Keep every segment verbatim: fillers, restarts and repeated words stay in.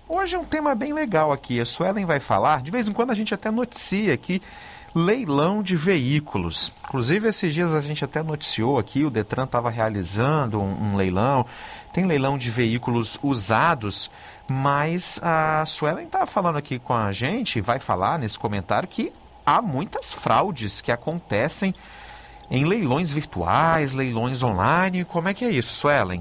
Hoje é um tema bem legal aqui. A Suelen vai falar, de vez em quando a gente até noticia aqui, leilão de veículos. Inclusive, esses dias a gente até noticiou aqui, o Detran estava realizando um, um leilão. Tem leilão de veículos usados, mas a Suelen está falando aqui com a gente, vai falar nesse comentário, que há muitas fraudes que acontecem em leilões virtuais, leilões online. Como é que é isso, Suelen?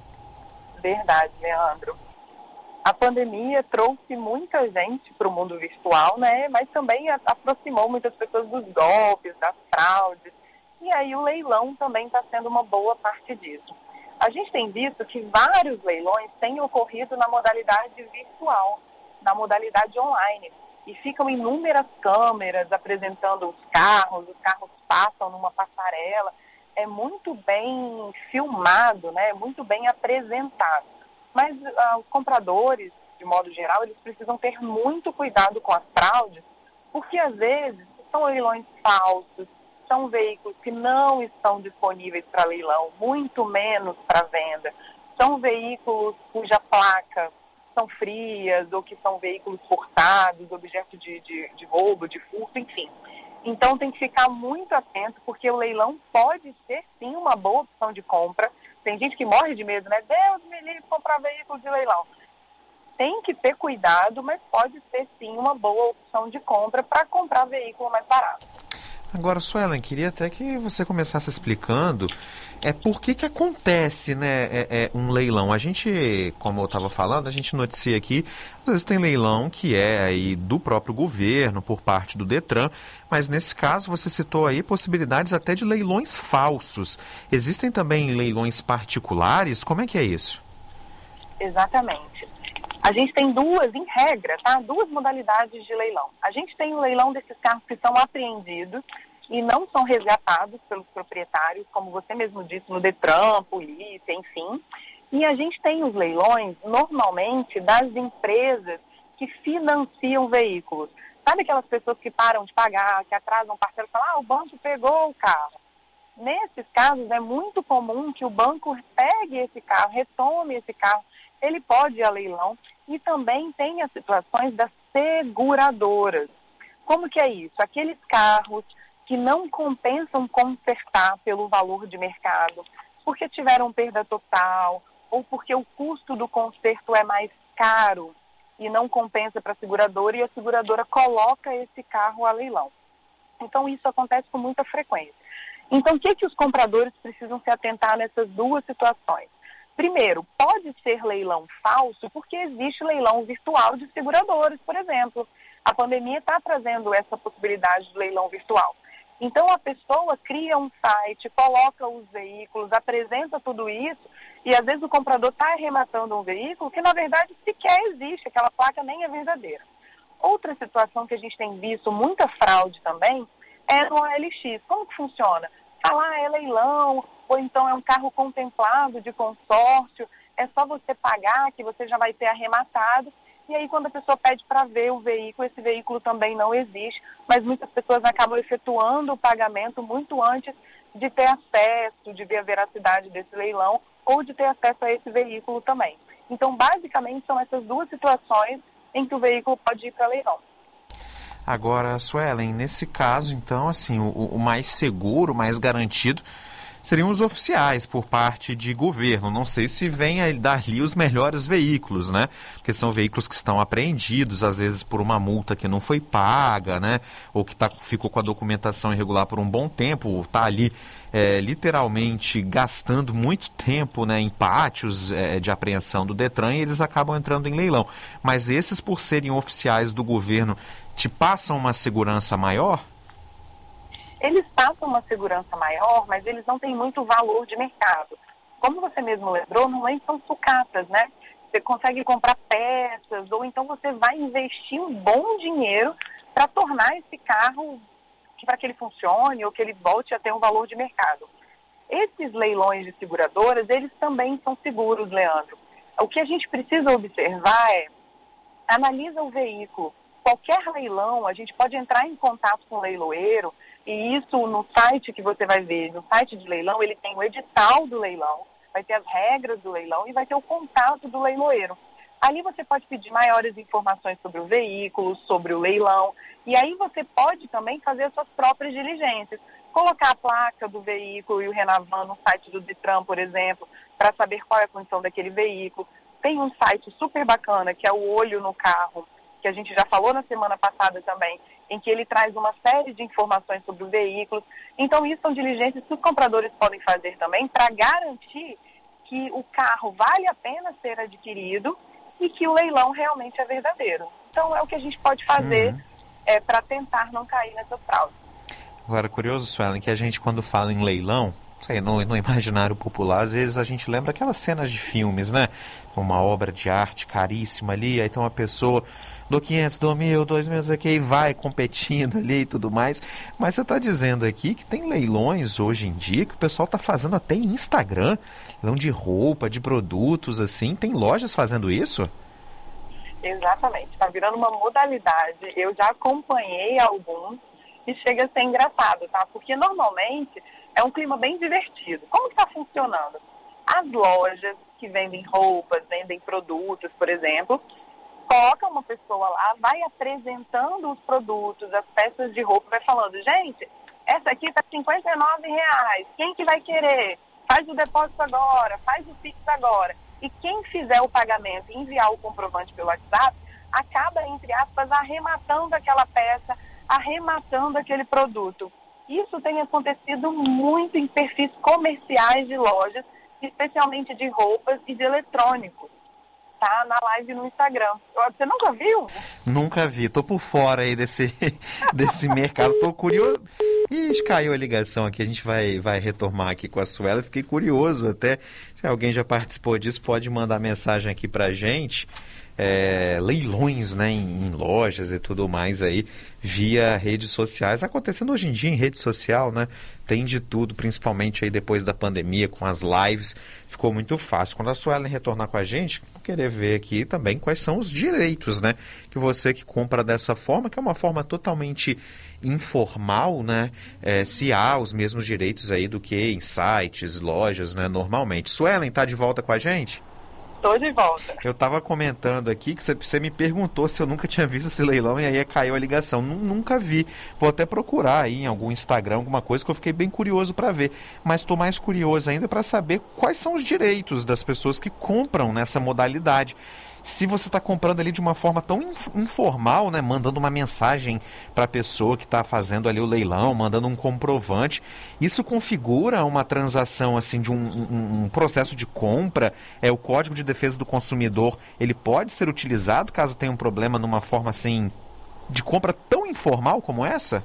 Verdade, Leandro. A pandemia trouxe muita gente para o mundo virtual, né? Mas também aproximou muitas pessoas dos golpes, das fraudes. E aí o leilão também está sendo uma boa parte disso. A gente tem visto que vários leilões têm ocorrido na modalidade virtual, na modalidade online. E ficam inúmeras câmeras apresentando os carros, os carros passam numa passarela. É muito bem filmado, né? Muito bem apresentado. Mas ah, os compradores, de modo geral, eles precisam ter muito cuidado com as fraudes, porque às vezes são leilões falsos, são veículos que não estão disponíveis para leilão, muito menos para venda. São veículos cuja placa são frias, ou que são veículos furtados, objeto de, de, de roubo, de furto, enfim. Então tem que ficar muito atento, porque o leilão pode ser sim uma boa opção de compra. Tem gente que morre de medo, né? Deus me livre de comprar veículos de leilão. Tem que ter cuidado, mas pode ser sim uma boa opção de compra para comprar veículo mais barato. Agora, Suelen, queria até que você começasse explicando é, por que que acontece, né, é, é, um leilão. A gente, como eu estava falando, a gente noticia aqui, às vezes tem leilão que é aí do próprio governo, por parte do Detran, mas nesse caso você citou aí possibilidades até de leilões falsos. Existem também leilões particulares? Como é que é isso? Exatamente. A gente tem duas, em regra, tá? Duas modalidades de leilão. A gente tem o leilão desses carros que são apreendidos e não são resgatados pelos proprietários, como você mesmo disse, no Detran, polícia, enfim. E a gente tem os leilões, normalmente, das empresas que financiam veículos. Sabe aquelas pessoas que param de pagar, que atrasam o parceiro e falam, ah, o banco pegou o carro. Nesses casos, é muito comum que o banco pegue esse carro, retome esse carro, ele pode ir a leilão. E também tem as situações das seguradoras. Como que é isso? Aqueles carros que não compensam consertar pelo valor de mercado, porque tiveram perda total, ou porque o custo do conserto é mais caro e não compensa para a seguradora, e a seguradora coloca esse carro a leilão. Então isso acontece com muita frequência. Então o que, que os compradores precisam se atentar nessas duas situações? Primeiro, pode ser leilão falso porque existe leilão virtual de seguradoras, por exemplo. A pandemia está trazendo essa possibilidade de leilão virtual. Então, a pessoa cria um site, coloca os veículos, apresenta tudo isso, e às vezes o comprador está arrematando um veículo que, na verdade, sequer existe, aquela placa nem é verdadeira. Outra situação que a gente tem visto muita fraude também é no O L X. Como que funciona? Falar ah, é leilão, ou então é um carro contemplado de consórcio, é só você pagar que você já vai ter arrematado. E aí quando a pessoa pede para ver o veículo, esse veículo também não existe, mas muitas pessoas acabam efetuando o pagamento muito antes de ter acesso, de ver a veracidade desse leilão, ou de ter acesso a esse veículo também. Então, basicamente, são essas duas situações em que o veículo pode ir para leilão. Agora, Suelen, nesse caso, então, assim, o, o mais seguro, o mais garantido seriam os oficiais por parte de governo. Não sei se vem a dali os melhores veículos, né? Porque são veículos que estão apreendidos, às vezes por uma multa que não foi paga, né? Ou que tá, ficou com a documentação irregular por um bom tempo, está ali é, literalmente gastando muito tempo, né, em pátios é, de apreensão do Detran, e eles acabam entrando em leilão. Mas esses, por serem oficiais do governo, te passam uma segurança maior? Eles passam uma segurança maior, mas eles não têm muito valor de mercado. Como você mesmo lembrou, não são sucatas, né? Você consegue comprar peças, ou então você vai investir um bom dinheiro para tornar esse carro, para que ele funcione, ou que ele volte a ter um valor de mercado. Esses leilões de seguradoras, eles também são seguros, Leandro. O que a gente precisa observar é, analisa o veículo. Qualquer leilão, a gente pode entrar em contato com o leiloeiro, e isso no site que você vai ver, no site de leilão, ele tem o edital do leilão, vai ter as regras do leilão e vai ter o contato do leiloeiro. Ali você pode pedir maiores informações sobre o veículo, sobre o leilão, e aí você pode também fazer as suas próprias diligências. Colocar a placa do veículo e o Renavan no site do Detran, por exemplo, para saber qual é a condição daquele veículo. Tem um site super bacana, que é o Olho no Carro, que a gente já falou na semana passada também, em que ele traz uma série de informações sobre o veículo. Então, isso são diligências que os compradores podem fazer também para garantir que o carro vale a pena ser adquirido e que o leilão realmente é verdadeiro. Então, é o que a gente pode fazer uhum. é, para tentar não cair nessa fraude. Agora, curioso, Suelen, que a gente, quando fala em leilão, sei, no, no imaginário popular, às vezes a gente lembra aquelas cenas de filmes, né? Uma obra de arte caríssima ali, aí tem uma pessoa, do quinhentos, do mil, dois mil, aqui, e vai competindo ali e tudo mais. Mas você está dizendo aqui que tem leilões hoje em dia que o pessoal está fazendo até em Instagram, leilão de roupa, de produtos, assim. Tem lojas fazendo isso? Exatamente, está virando uma modalidade. Eu já acompanhei alguns e chega a ser engraçado, tá? Porque normalmente é um clima bem divertido. Como que está funcionando? As lojas que vendem roupas, vendem produtos, por exemplo, coloca uma pessoa lá, vai apresentando os produtos, as peças de roupa, vai falando, gente, essa aqui está cinquenta e nove reais, quem que vai querer? Faz o depósito agora, faz o Pix agora. E quem fizer o pagamento e enviar o comprovante pelo WhatsApp, acaba, entre aspas, arrematando aquela peça, arrematando aquele produto. Isso tem acontecido muito em perfis comerciais de lojas, especialmente de roupas e de eletrônicos. Tá na live no Instagram. Você nunca viu? Nunca vi. Tô por fora aí desse, desse mercado. Tô curioso. Ixi, caiu a ligação aqui. A gente vai, vai retomar aqui com a Suela. Fiquei curioso até. Se alguém já participou disso, pode mandar mensagem aqui pra gente. É, leilões, né, em, em lojas e tudo mais aí, via redes sociais. Acontecendo hoje em dia em rede social, né? Tem de tudo, principalmente aí depois da pandemia, com as lives, ficou muito fácil. Quando a Suelen retornar com a gente, vou querer ver aqui também quais são os direitos, né? Que você que compra dessa forma, que é uma forma totalmente informal, né? É, se há os mesmos direitos aí do que em sites, lojas, né? Normalmente. Suelen, tá de volta com a gente? Estou de volta. Eu estava comentando aqui que você me perguntou se eu nunca tinha visto esse leilão e aí caiu a ligação. Nunca vi. Vou até procurar aí em algum Instagram, alguma coisa que eu fiquei bem curioso para ver. Mas estou mais curioso ainda para saber quais são os direitos das pessoas que compram nessa modalidade. Se você está comprando ali de uma forma tão informal, né, mandando uma mensagem para a pessoa que está fazendo ali o leilão, mandando um comprovante, isso configura uma transação assim de um, um, um processo de compra? É o Código de Defesa do Consumidor, ele pode ser utilizado caso tenha um problema numa forma assim de compra tão informal como essa?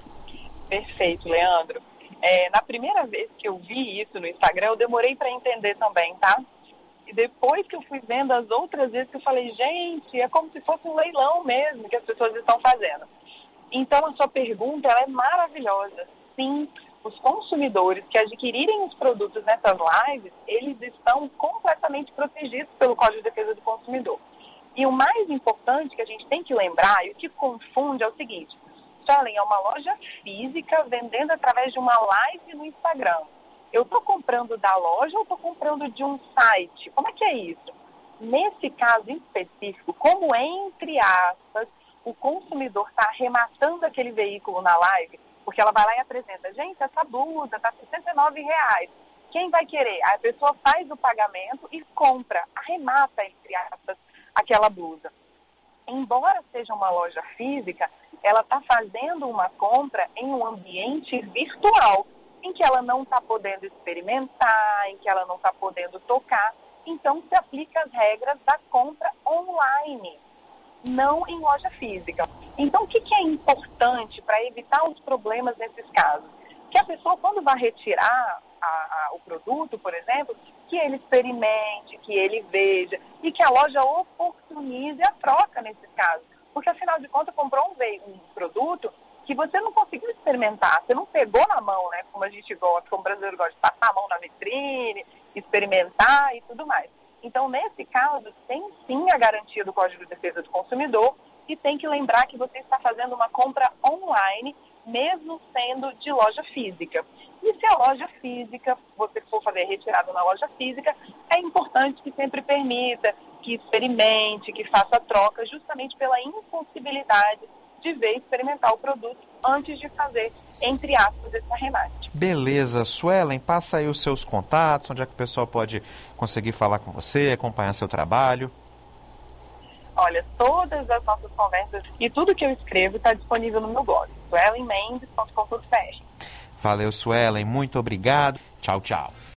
Perfeito, Leandro. É, na primeira vez que eu vi isso no Instagram, eu demorei para entender também, tá? E depois que eu fui vendo as outras vezes, que eu falei, gente, é como se fosse um leilão mesmo que as pessoas estão fazendo. Então, a sua pergunta, ela é maravilhosa. Sim, os consumidores que adquirirem os produtos nessas lives, eles estão completamente protegidos pelo Código de Defesa do Consumidor. E o mais importante que a gente tem que lembrar, e o que confunde, é o seguinte, Suelen, é uma loja física vendendo através de uma live no Instagram. Eu estou comprando da loja ou estou comprando de um site? Como é que é isso? Nesse caso em específico, como entre aspas, o consumidor está arrematando aquele veículo na live, porque ela vai lá e apresenta, gente, essa blusa está sessenta e nove reais. Quem vai querer? Aí a pessoa faz o pagamento e compra, arremata, entre aspas, aquela blusa. Embora seja uma loja física, ela está fazendo uma compra em um ambiente virtual, em que ela não está podendo experimentar, em que ela não está podendo tocar. Então, se aplica as regras da compra online, não em loja física. Então, o que, que é importante para evitar os problemas nesses casos? Que a pessoa, quando vai retirar a, a, o produto, por exemplo, que ele experimente, que ele veja, e que a loja oportunize a troca nesses casos. Porque, afinal de contas, comprou um, um produto que você não conseguiu experimentar, você não pegou na mão, né? Como a gente gosta, como o brasileiro gosta de passar a mão na vitrine, experimentar e tudo mais. Então, nesse caso, tem sim a garantia do Código de Defesa do Consumidor e tem que lembrar que você está fazendo uma compra online, mesmo sendo de loja física. E se a loja física, você for fazer retirada na loja física, é importante que sempre permita que experimente, que faça troca, justamente pela impossibilidade de ver e experimentar o produto antes de fazer, entre aspas, esse arremate. Beleza, Suelen, passa aí os seus contatos, onde é que o pessoal pode conseguir falar com você, acompanhar seu trabalho. Olha, todas as nossas conversas e tudo que eu escrevo está disponível no meu blog, suelen mendes ponto com ponto b r. Valeu, Suelen, muito obrigado. Tchau, tchau.